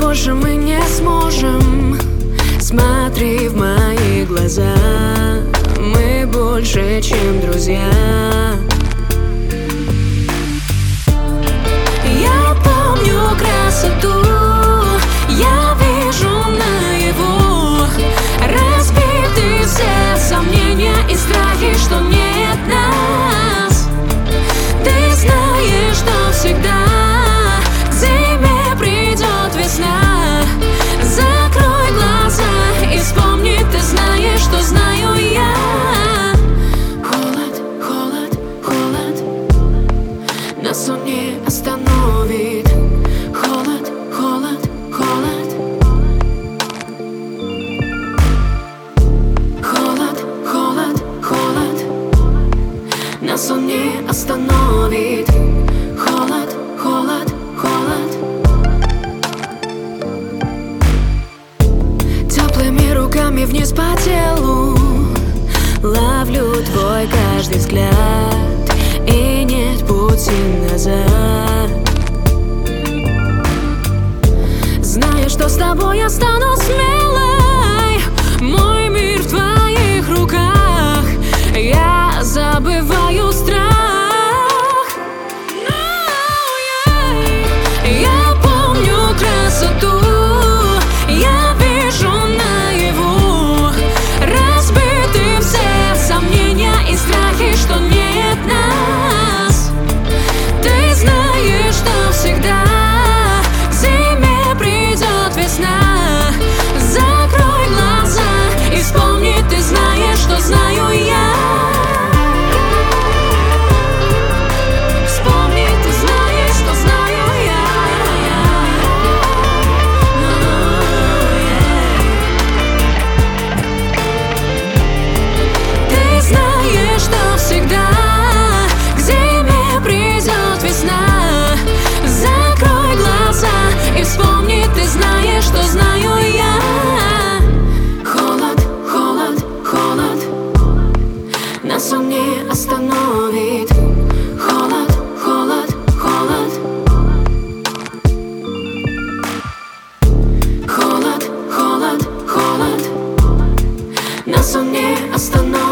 больше мы не сможем. Смотри в мои глаза, мы больше, чем друзья. Я помню красоту, я вижу наяву. Разбиты все сомнения и страхи, что нет нас. Ты знаешь, что всегда к зиме придет весна. Закрой глаза и вспомни, ты знаешь, что знаю я. Холод, холод, холод нас он не остановит. Холод, холод, холод. Холод, холод, холод нас он не остановит. Холод, холод, холод. Теплыми руками вниз по телу ловлю твой каждый взгляд, и нет пути назад. Знаю, что с тобой я стану смелой. Мой мир в твоих руках. Я забываю страх. Я помню красоту, я вижу наяву. Разбиты все сомнения и страхи, что нет нас. Ты знаешь, что всегда к зиме придет весна. Закрой глаза и вспомни, ты знаешь, что знаю я. Вспомни, ты знаешь, что знаю я. Ты знаешь, что всегда к зиме придет весна. Закрой глаза и вспомни, ты знаешь, что знаю я. Холод, холод, холод нас он не остановит. Холод, холод, холод. Холод, холод, холод нас он не остановит.